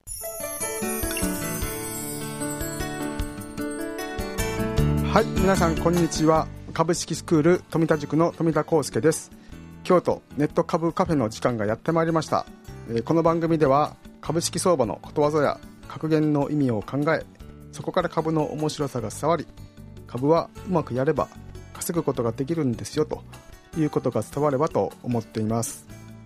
はい、皆さんこんにちは。株式スクール富田塾の富田康介です。京都ネット株カフェの時間がやってまいりました。この番組では株式相場のことわざや格言の意味を考え、そこから株の面白さが伝わり、株はうまくやれば稼ぐことができるんですよということが伝わればと思っています。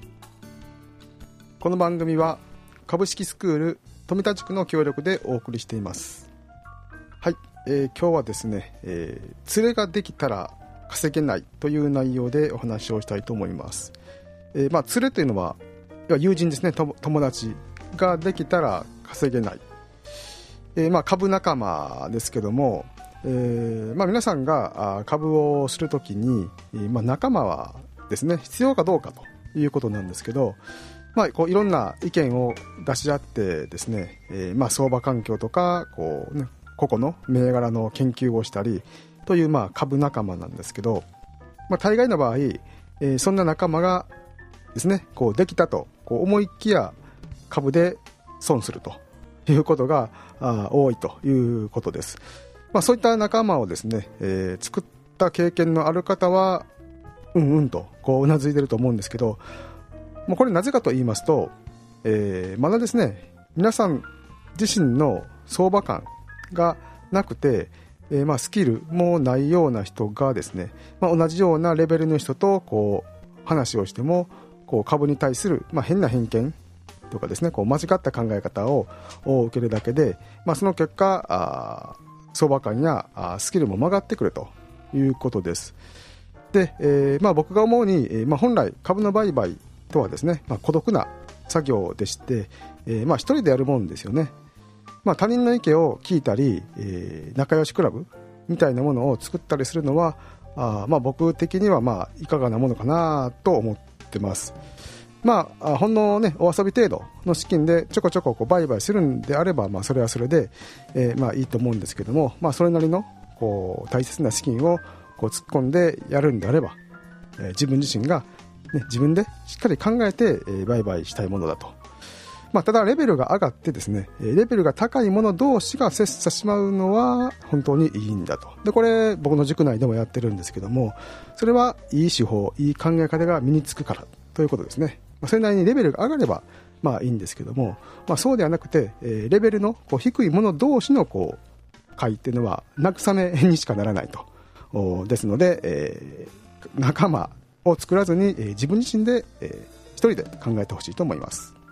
この番組は株式スクール富田塾の協力でお送りしています。はい、今日はですね、連れができたら稼げないという内容でお話をしたいと思います。連れというのは友人ですね。友達ができたら稼げない、株仲間ですけども、皆さんが株をするときに、仲間はですね必要かどうかということなんですけど、こういろんな意見を出し合ってですね、相場環境とか個々の銘柄の研究をしたりという株仲間なんですけど、大概の場合、そんな仲間がですねできたと思いきや株で損するということが多いということです。そういった仲間をですね、作った経験のある方はとうなずいてると思うんですけど、これなぜかと言いますと、まだですね皆さん自身の相場感がなくて、スキルもないような人がですね、同じようなレベルの人と話をしても株に対する、変な偏見とかですね間違った考え方を受けるだけで、その結果相場感やスキルも曲がってくるということです。で、僕が思うに、本来株の売買とはですね、孤独な作業でして、一人でやるもんですよね。他人の意見を聞いたり、仲良しクラブみたいなものを作ったりするのは僕的にはいかがなものかなと思ってます。ほんのねお遊び程度の資金でちょこちょこ売買するんであれば、それはそれで、いいと思うんですけども、それなりの大切な資金を突っ込んでやるんであれば、自分自身が自分でしっかり考えて売買したいものだと。ただレベルが上がってですね、レベルが高いもの同士が切磋しまうのは本当にいいんだと。でこれ僕の塾内でもやってるんですけども、それはいい手法、いい考え方が身につくからということですね。それなりにレベルが上がればいいんですけども、そうではなくて、レベルの低いもの同士の買いっていうのは慰めにしかならないと。ですので、仲間を作らずに、自分自身で、一人で考えてほしいと思います。